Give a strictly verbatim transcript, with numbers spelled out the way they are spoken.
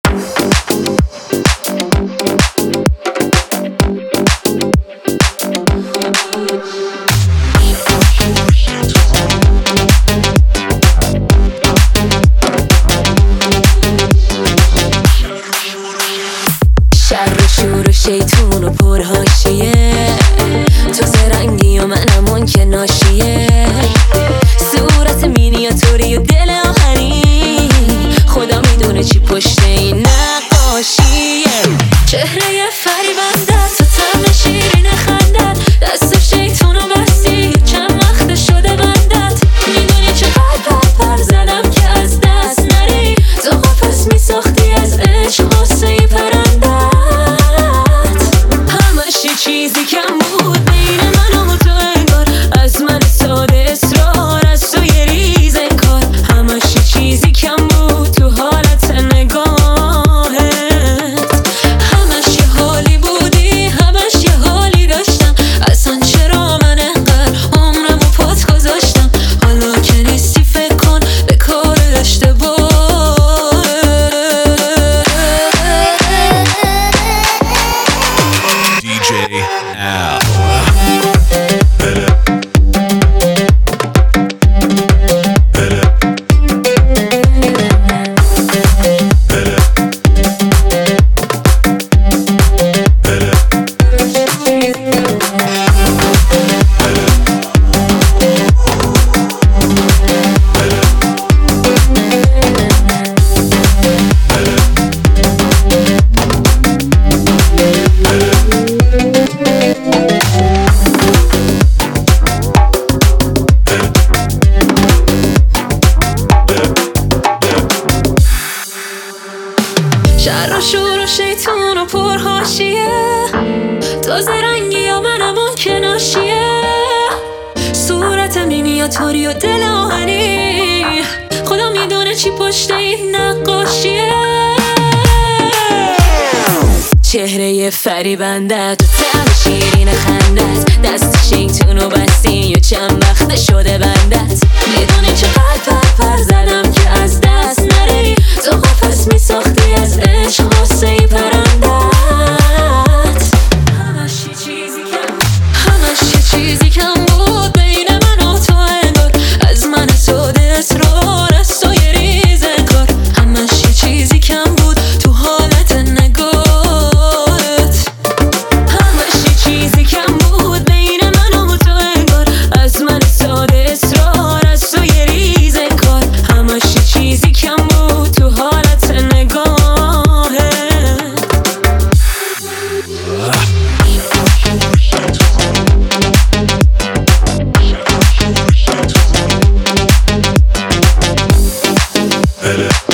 شیطون و پرهاشیه، تو زرنگی و منم اون که ناشیه، صورت مینیاتوری و دل آهنی، خدا میدونه چی پشت این نقاشیه. چهره فریبنده تو طعم شیرین خندت، دست شیطون و بستی چند وقت شده بندت، میدونی چقدر پر پر زدم که از دست نری، تو قفس میساختی از عشق غصه پرنده، چیزی کم بود بین من و تو انگار، از من ساده اصرار از تو یه ریز انکار، همش چیزی کم بود تو حالت نگاهت، همش یه حالی بودی همش یه حالی داشتم، اصلا چرا من انقدر عمرمو پات گذاشتم، حالا که نیستی فکر کن به کار اشتباه. Al. شر و شور و شیطون و پرهاشیه، تو زرنگی یا منم اون که ناشیه، صورت مینیاتوری و دل آهنی، خدا میدونه چی پشت این نقاشیه. چهره فریبنده تو طعم شیرین خندت، دست شیطون و بستی و چند وقت شده بندت، میدونی چقدر پر پر زدم که از دست نری، تو قفس میساختی از عشق غصه پرندت، همش یه چیزی کم همش یه چیزی کم بود بین من و تو انگار، از من ساده اصرار از تو یه ریز انکار، همش یه چیزی کم بود تو حالت نگاهت، همش یه چیزی کم بود بین من و تو انگار، از من ساده اصرار از تو یه ریز انکار، همش یه چیزی کم بود تو حالت نگاهت. Hello.